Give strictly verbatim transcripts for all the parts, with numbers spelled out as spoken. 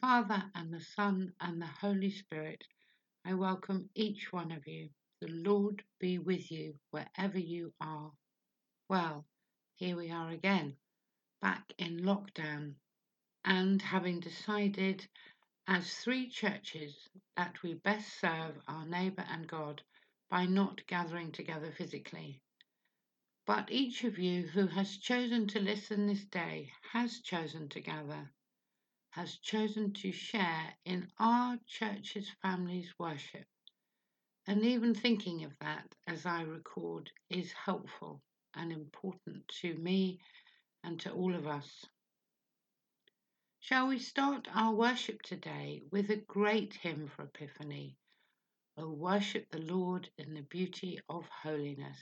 Father and the Son and the Holy Spirit, I welcome each one of you. The Lord be with you wherever you are. Well, here we are again, back in lockdown, and having decided as three churches that we best serve our neighbour and God by not gathering together physically. But each of you who has chosen to listen this day has chosen to gather, has chosen to share in our church's family's worship. And even thinking of that as I record is helpful and important to me and to all of us. Shall we start our worship today with a great hymn for Epiphany? O worship the Lord in the beauty of holiness.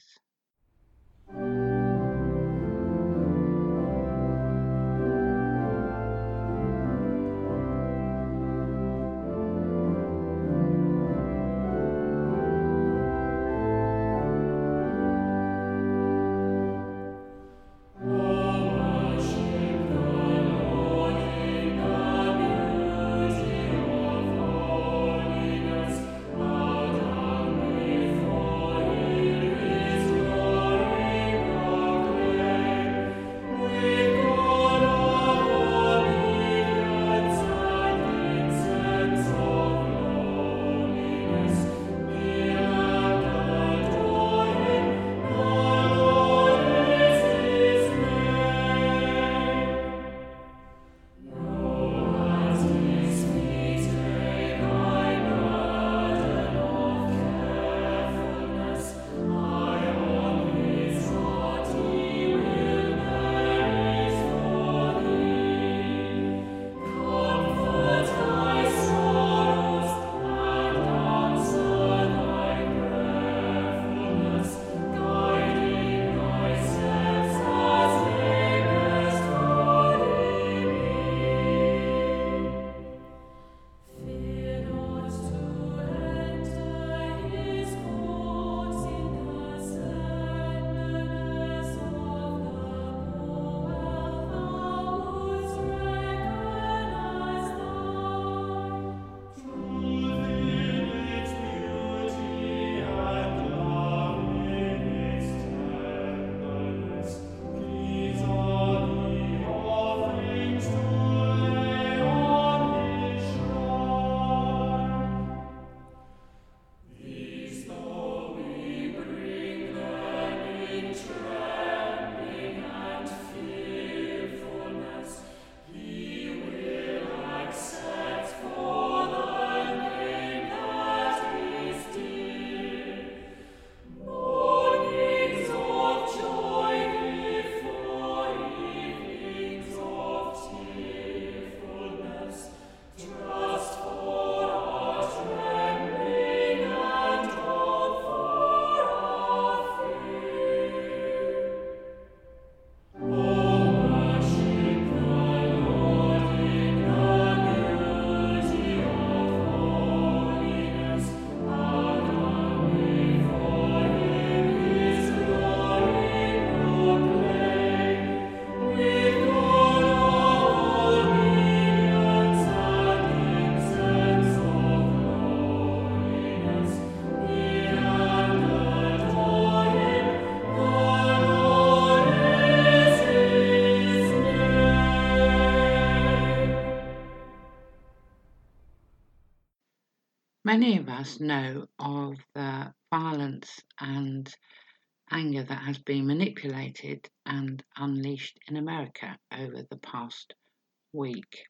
Many of us know of the violence and anger that has been manipulated and unleashed in America over the past week,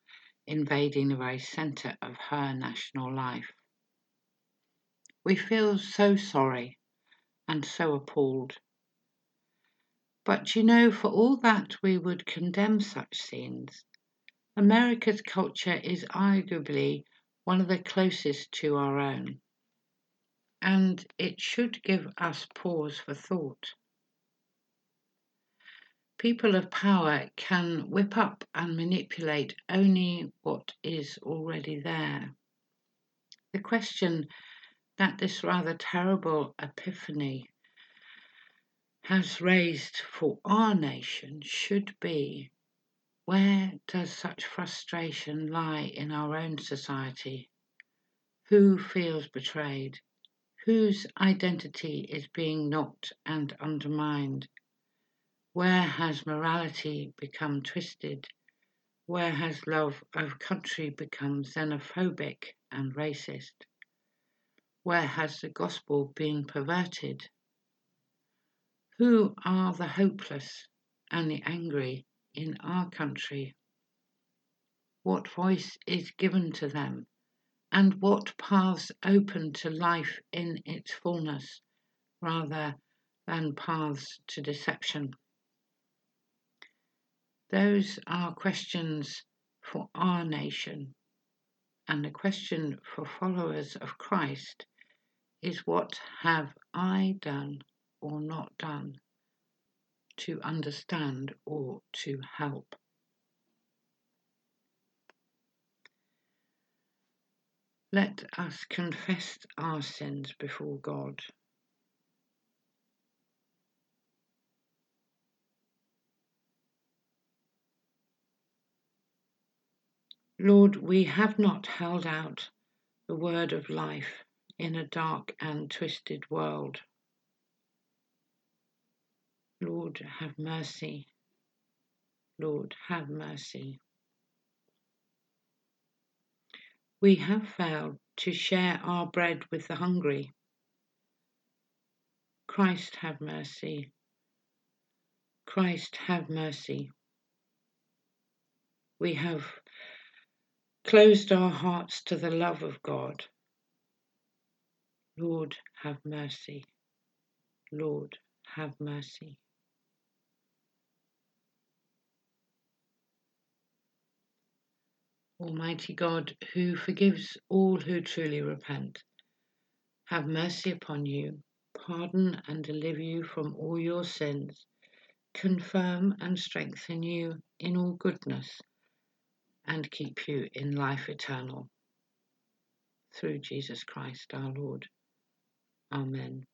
invading the very centre of her national life. We feel so sorry and so appalled. But you know, for all that we would condemn such scenes, America's culture is arguably one of the closest to our own, and it should give us pause for thought. People of power can whip up and manipulate only what is already there. The question that this rather terrible epiphany has raised for our nation should be, Where does such frustration lie in our own society? Who feels betrayed? Whose identity is being knocked and undermined? Where has morality become twisted? Where has love of country become xenophobic and racist? Where has the gospel been perverted? Who are the hopeless and the angry in our country? What voice is given to them? And what paths open to life in its fullness rather than paths to deception? Those are questions for our nation, and the question for followers of Christ is, what have I done or not done to understand or to help? Let us confess our sins before God. Lord, we have not held out the word of life in a dark and twisted world. Lord, have mercy. Lord, have mercy. We have failed to share our bread with the hungry. Christ, have mercy. Christ, have mercy. We have closed our hearts to the love of God. Lord, have mercy. Lord, have mercy. Almighty God, who forgives all who truly repent, have mercy upon you, pardon and deliver you from all your sins, confirm and strengthen you in all goodness, and keep you in life eternal. Through Jesus Christ our Lord. Amen.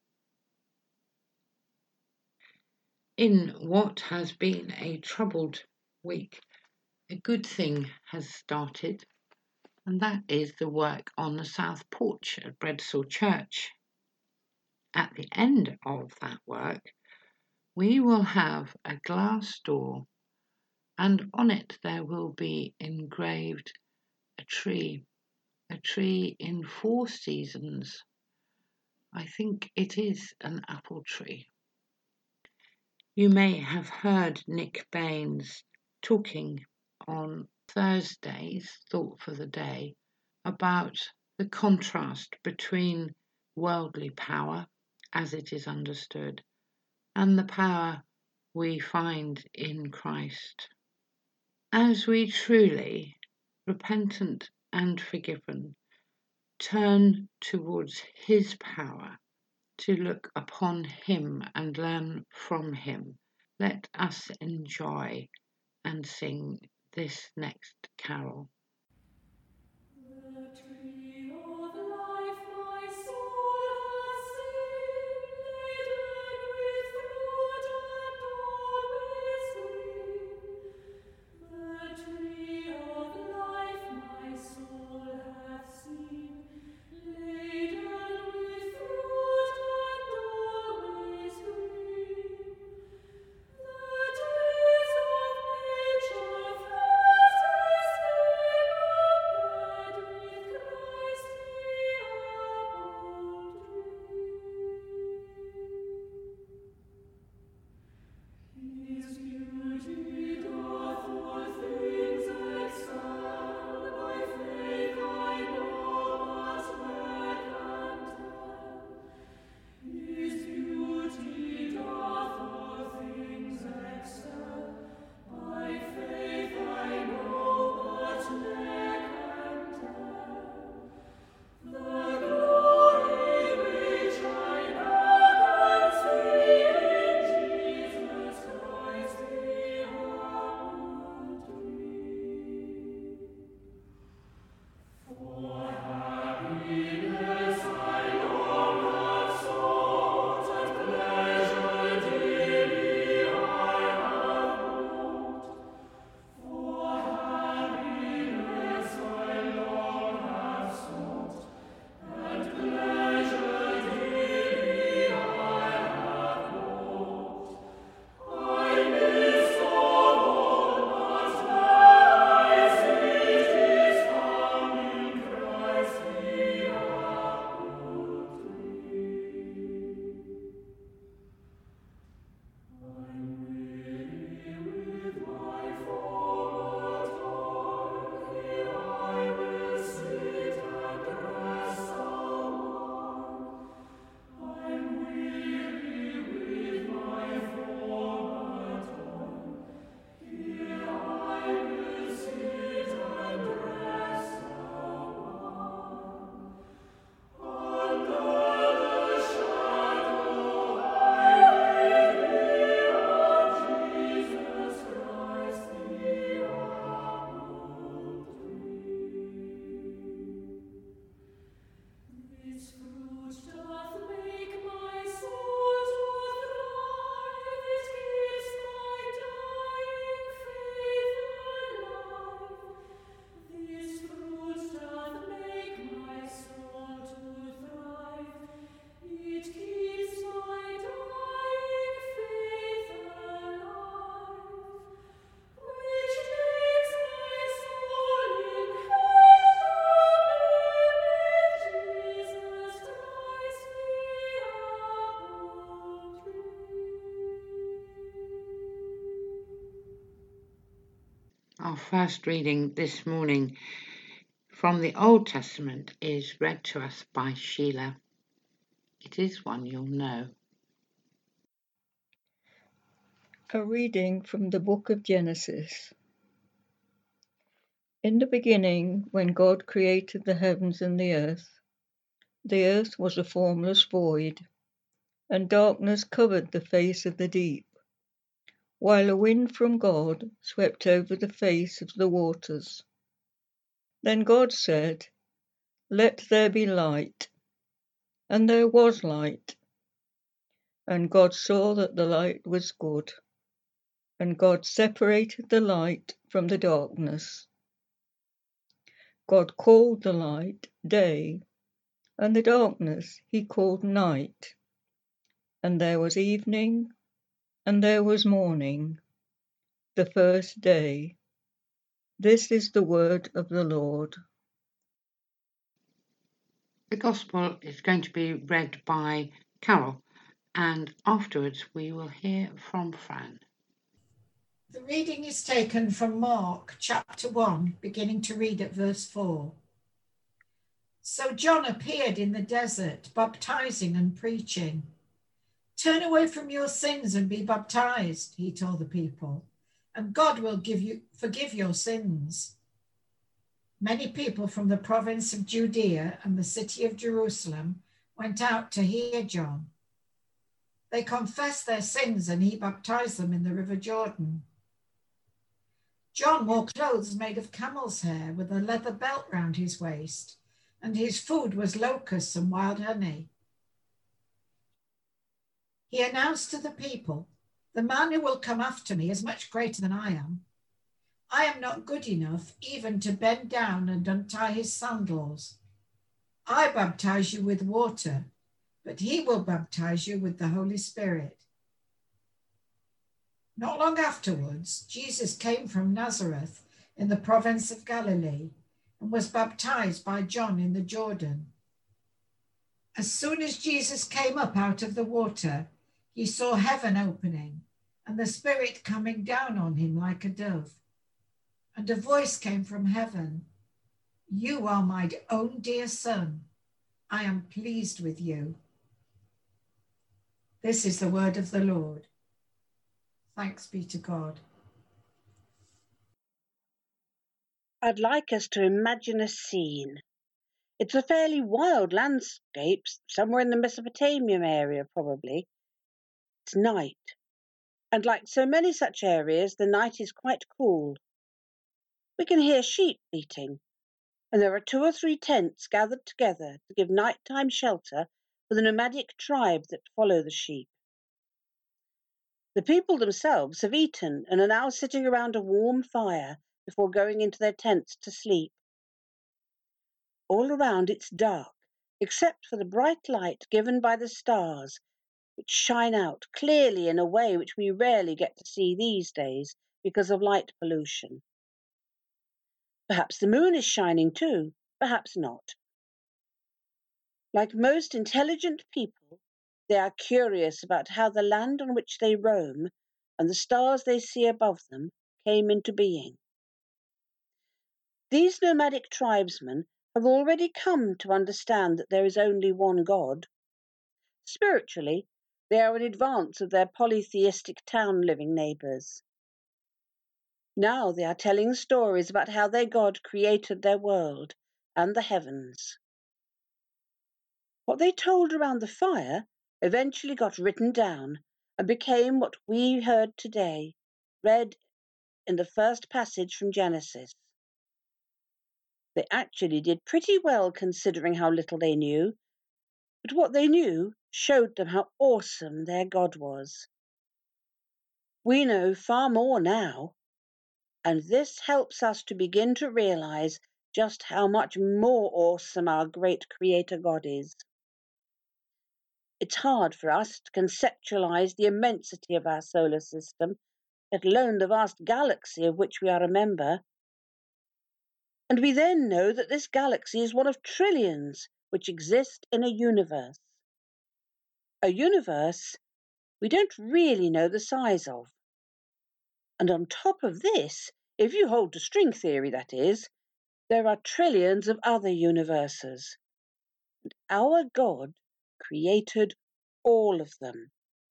In what has been a troubled week, a good thing has started, and that is the work on the south porch at Bredsall Church. At the end of that work, we will have a glass door, and on it there will be engraved a tree, a tree in four seasons. I think it is an apple tree. You may have heard Nick Baines talking on Thursday's Thought for the Day about the contrast between worldly power, as it is understood, and the power we find in Christ. As we truly, repentant and forgiven, turn towards His power, to look upon Him and learn from Him, let us enjoy and sing this next carol. The tree of life my soul has seen, laden with fruit and always green. The tree of life my soul hath seen, laden with fruit and always green. The days of nature fast is Our first reading this morning from the Old Testament is read to us by Sheila. It is one you'll know. A reading from the book of Genesis. In the beginning, when God created the heavens and the earth, the earth was a formless void, and darkness covered the face of the deep, while a wind from God swept over the face of the waters. Then God said, "Let there be light," and there was light. And God saw that the light was good, and God separated the light from the darkness. God called the light day, and the darkness he called night. And there was evening, and there was morning, the first day. This is the word of the Lord. The Gospel is going to be read by Carol, and afterwards we will hear from Fran. The reading is taken from Mark chapter one, beginning to read at verse four. So John appeared in the desert, baptizing and preaching. "Turn away from your sins and be baptized," he told the people, "and God will give you forgive your sins." Many people from the province of Judea and the city of Jerusalem went out to hear John. They confessed their sins and he baptized them in the river Jordan. John wore clothes made of camel's hair with a leather belt round his waist, and his food was locusts and wild honey. He announced to the people, "The man who will come after me is much greater than I am. I am not good enough even to bend down and untie his sandals. I baptize you with water, but he will baptize you with the Holy Spirit." Not long afterwards, Jesus came from Nazareth in the province of Galilee and was baptized by John in the Jordan. As soon as Jesus came up out of the water, he saw heaven opening and the Spirit coming down on him like a dove. And a voice came from heaven, "You are my own dear Son. I am pleased with you." This is the word of the Lord. Thanks be to God. I'd like us to imagine a scene. It's a fairly wild landscape, somewhere in the Mesopotamian area probably. It's night, and like so many such areas, the night is quite cool. We can hear sheep bleating, and there are two or three tents gathered together to give nighttime shelter for the nomadic tribe that follow the sheep. The people themselves have eaten and are now sitting around a warm fire before going into their tents to sleep. All around it's dark, except for the bright light given by the stars, which shine out clearly in a way which we rarely get to see these days because of light pollution. Perhaps the moon is shining too, perhaps not. Like most intelligent people, they are curious about how the land on which they roam and the stars they see above them came into being. These nomadic tribesmen have already come to understand that there is only one God. Spiritually, they are in advance of their polytheistic town-living neighbours. Now they are telling stories about how their God created their world and the heavens. What they told around the fire eventually got written down and became what we heard today, read in the first passage from Genesis. They actually did pretty well considering how little they knew, but what they knew showed them how awesome their God was. We know far more now, and this helps us to begin to realize just how much more awesome our great Creator God is. It's hard for us to conceptualize the immensity of our solar system, let alone the vast galaxy of which we are a member. And we then know that this galaxy is one of trillions which exist in a universe. A universe we don't really know the size of. And on top of this If you hold to string theory, that is, there are trillions of other universes. And our God created all of them.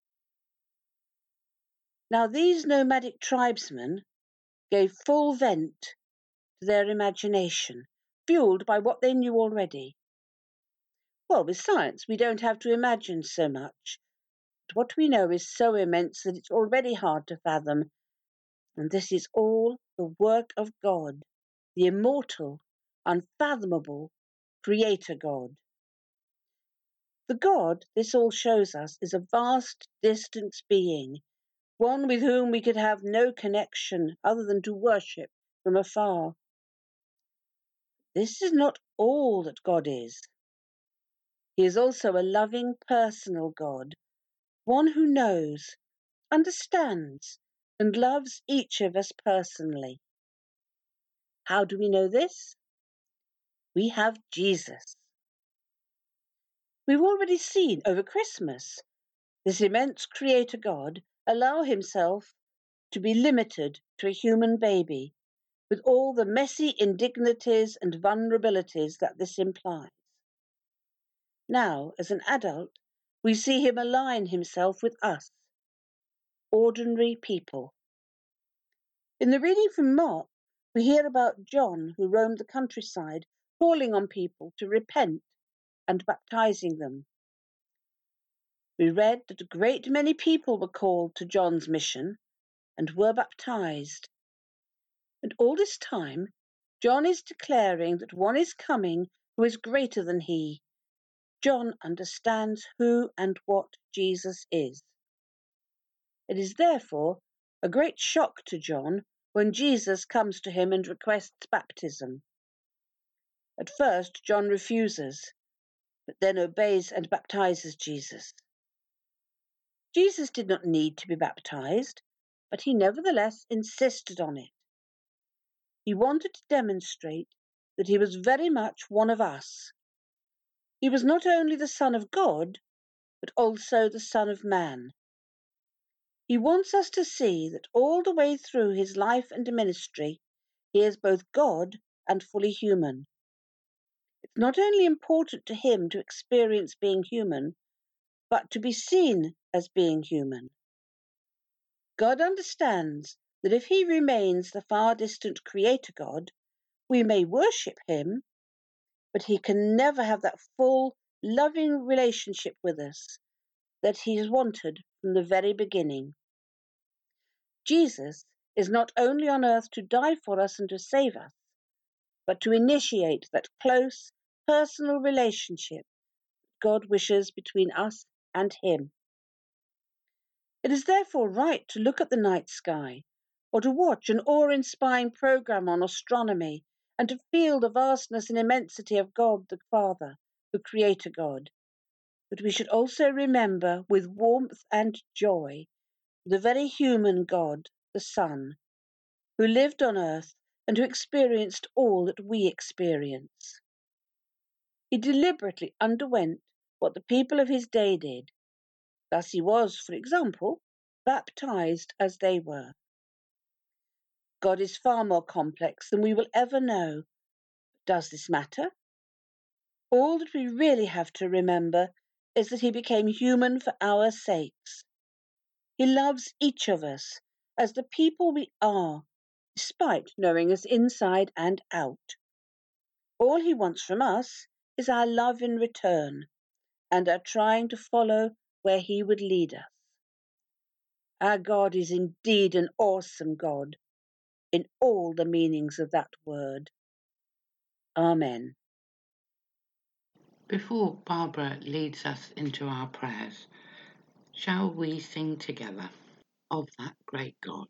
Now, these nomadic tribesmen gave full vent to their imagination, fueled by what they knew already. Well, with science, we don't have to imagine so much. But what we know is so immense that it's already hard to fathom. And this is all the work of God, the immortal, unfathomable Creator God. The God this all shows us is a vast, distant being, one with whom we could have no connection other than to worship from afar. This is not all that God is. He is also a loving, personal God, one who knows, understands, and loves each of us personally. How do we know this? We have Jesus. We've already seen over Christmas this immense Creator God allow himself to be limited to a human baby, with all the messy indignities and vulnerabilities that this implies. Now, as an adult, we see him align himself with us, ordinary people. In the reading from Mark, we hear about John, who roamed the countryside, calling on people to repent and baptizing them. We read that a great many people were called to John's mission and were baptized. And all this time, John is declaring that one is coming who is greater than he. John understands who and what Jesus is. It is therefore a great shock to John when Jesus comes to him and requests baptism. At first, John refuses, but then obeys and baptizes Jesus. Jesus did not need to be baptized, but he nevertheless insisted on it. He wanted to demonstrate that he was very much one of us. He was not only the Son of God, but also the Son of Man. He wants us to see that all the way through his life and ministry, he is both God and fully human. It's not only important to him to experience being human, but to be seen as being human. God understands that if he remains the far distant Creator God, we may worship him, but he can never have that full, loving relationship with us that he has wanted from the very beginning. Jesus is not only on earth to die for us and to save us, but to initiate that close, personal relationship God wishes between us and him. It is therefore right to look at the night sky, or to watch an awe-inspiring program on astronomy, and to feel the vastness and immensity of God the Father, the Creator God. But we should also remember with warmth and joy the very human God, the Son, who lived on earth and who experienced all that we experience. He deliberately underwent what the people of his day did. Thus he was, for example, baptized as they were. God is far more complex than we will ever know. Does this matter? All that we really have to remember is that he became human for our sakes. He loves each of us as the people we are, despite knowing us inside and out. All he wants from us is our love in return, and our trying to follow where he would lead us. Our God is indeed an awesome God, in all the meanings of that word. Amen. Before Barbara leads us into our prayers, shall we sing together of that great God?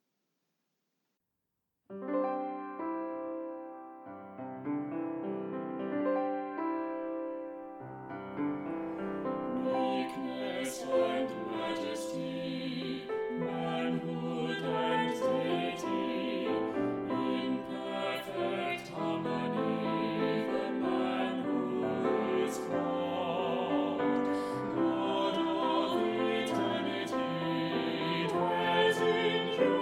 Meekness and majesty, manhood and deity, in perfect harmony, the man who is God, God of eternity, dwells in you.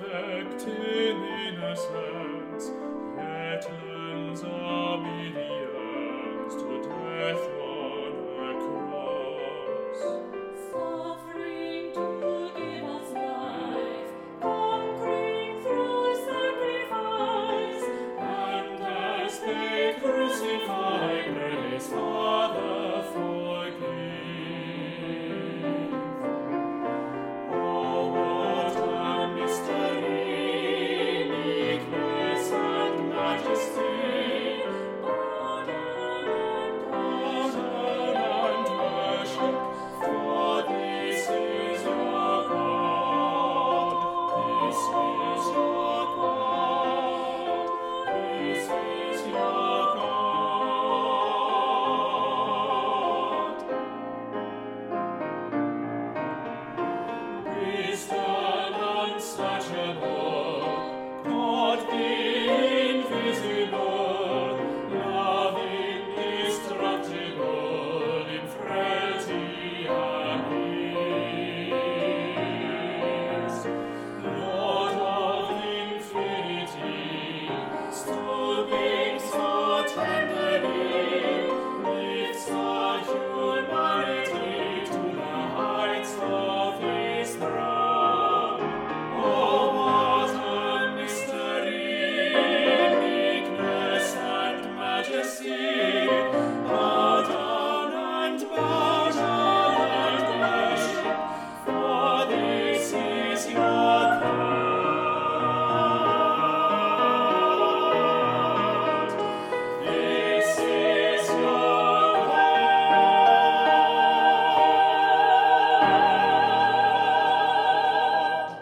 perfect in innocence, yet lends obedience to death on a cross. Suffering to give us life, conquering through sacrifice, And as they crucify, pray his Father forgive. Oh, what a mystery, meekness and majesty, honor and worship, for this is your God, this is your God, this is your God. Wisdom unsearchable, God the invisible, love indestructible, in frailty and peace. Lord of infinity, stooping so tenderly, lifts our humanity to the heights of his throne. Oh, what a mystery, meekness and majesty, bow down and bow down and worship, for this is your God, this is your God.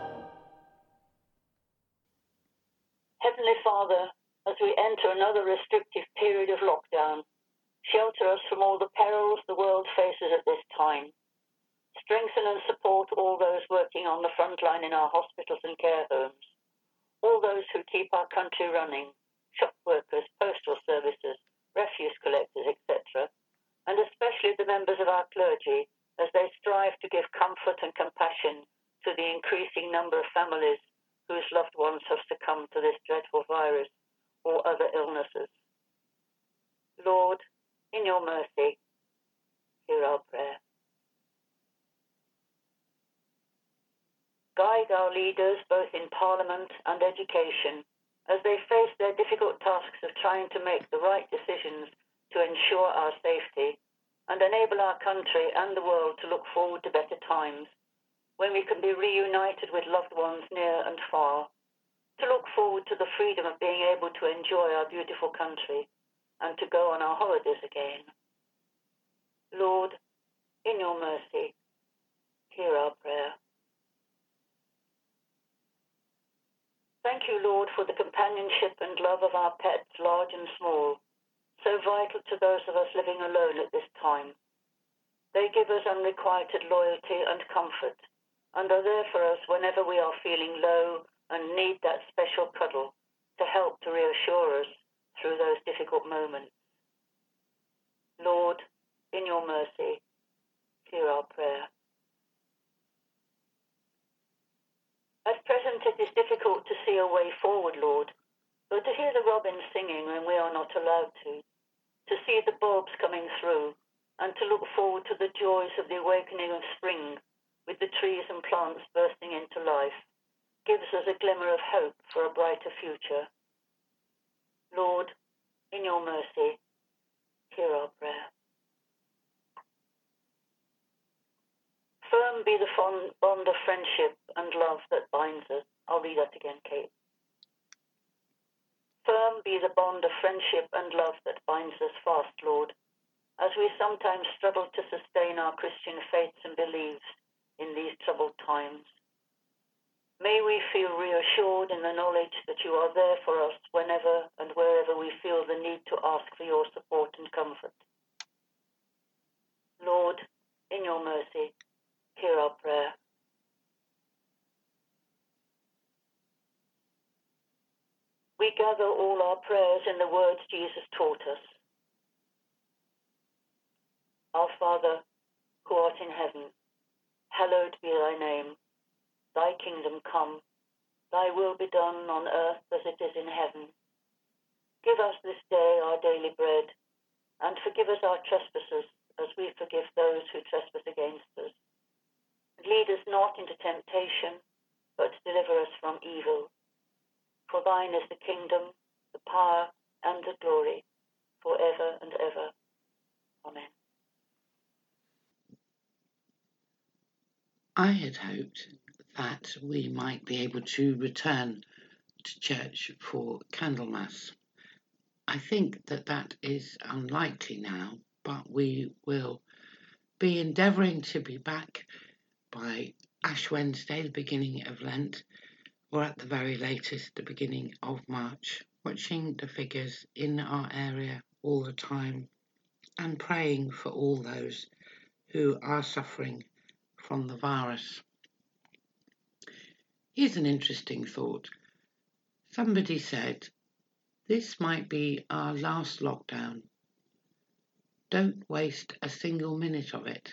Heavenly Father, as we enter another restrictive period of lockdown, shelter us from all the perils the world faces at this time. Strengthen and support all those working on the front line in our hospitals and care homes, all those who keep our country running, shop workers, postal services, refuse collectors, et cetera, and especially the members of our clergy as they strive to give comfort and compassion to the increasing number of families whose loved ones have succumbed to this dreadful virus or other illnesses. Lord, in your mercy, hear our prayer. Guide our leaders both in Parliament and education as they face their difficult tasks of trying to make the right decisions to ensure our safety and enable our country and the world to look forward to better times when we can be reunited with loved ones near and far, to look forward to the freedom of being able to enjoy our beautiful country and to go on our holidays again. Lord, in your mercy, hear our prayer. Thank you, Lord, for the companionship and love of our pets, large and small, so vital to those of us living alone at this time. They give us unrequited loyalty and comfort, and are there for us whenever we are feeling low and need that special cuddle to help to reassure us through those difficult moments. Lord, in your mercy, hear our prayer. At present it is difficult to see a way forward, Lord, but to hear the robins singing when we are not allowed to, to see the bulbs coming through, and to look forward to the joys of the awakening of spring with the trees and plants bursting into life, gives us a glimmer of hope for a brighter future. Lord, in your mercy, hear our prayer. Firm be the fond bond of friendship and love that binds us. I'll read that again, Kate. Firm be the bond of friendship and love that binds us fast, Lord, as we sometimes struggle to sustain our Christian faiths and beliefs in these troubled times. May we feel reassured in the knowledge that you are there for us whenever and wherever we feel the need to ask for your support and comfort. Lord, in your mercy, hear our prayer. We gather all our prayers in the words Jesus taught us. Our Father, who art in heaven, hallowed be thy name. Thy kingdom come. Thy will be done on earth as it is in heaven. Give us this day our daily bread, and forgive us our trespasses, as we forgive those who trespass against us. And lead us not into temptation, but deliver us from evil. For thine is the kingdom, the power, and the glory, for ever and ever. Amen. I had hoped that we might be able to return to church for Candlemas. I think that that is unlikely now, but we will be endeavouring to be back by Ash Wednesday, the beginning of Lent, or at the very latest, the beginning of March, watching the figures in our area all the time and praying for all those who are suffering from the virus. Here's an interesting thought. Somebody said, this might be our last lockdown. Don't waste a single minute of it.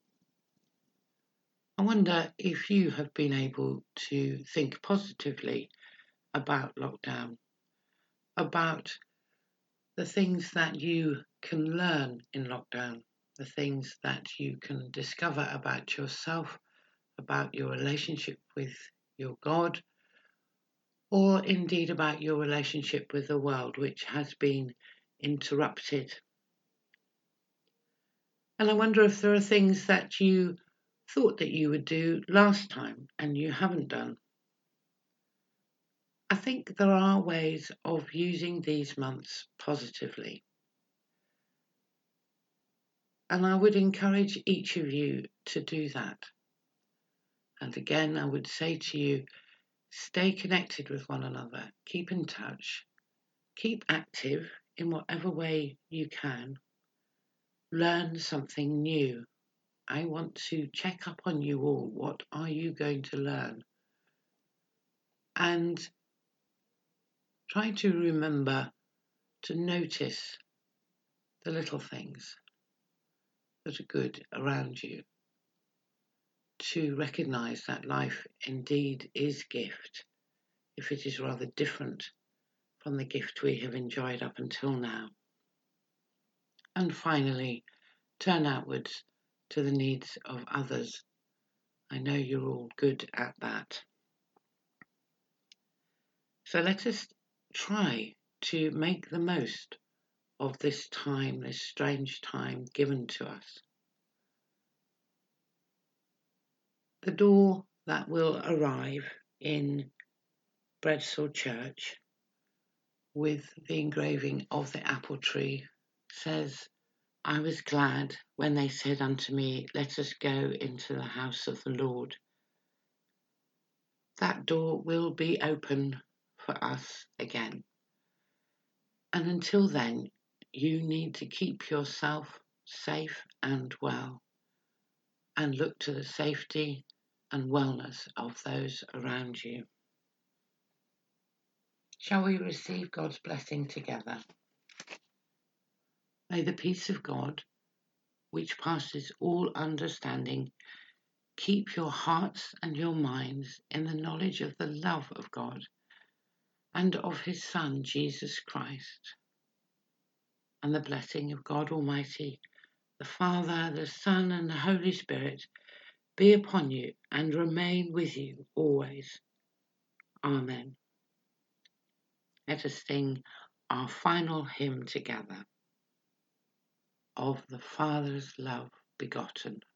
I wonder if you have been able to think positively about lockdown, about the things that you can learn in lockdown, the things that you can discover about yourself, about your relationship with your God, or indeed about your relationship with the world, which has been interrupted. And I wonder if there are things that you thought that you would do last time and you haven't done. I think there are ways of using these months positively. And I would encourage each of you to do that. And again, I would say to you, stay connected with one another, keep in touch, keep active in whatever way you can, learn something new. I want to check up on you all. What are you going to learn? And try to remember to notice the little things that are good around you, to recognise that life indeed is gift, if it is rather different from the gift we have enjoyed up until now. And finally, turn outwards to the needs of others. I know you're all good at that. So let us try to make the most of this time, this strange time given to us. The door that will arrive in Bredsall Church with the engraving of the apple tree says, I was glad when they said unto me, let us go into the house of the Lord. That door will be open for us again. And until then, you need to keep yourself safe and well, and look to the safety and wellness of those around you. Shall we receive God's blessing together? May the peace of God, which passes all understanding, keep your hearts and your minds in the knowledge of the love of God and of his Son, Jesus Christ. And the blessing of God Almighty, the Father, the Son, and the Holy Spirit be upon you and remain with you always. Amen. Let us sing our final hymn together, Of the Father's Love Begotten.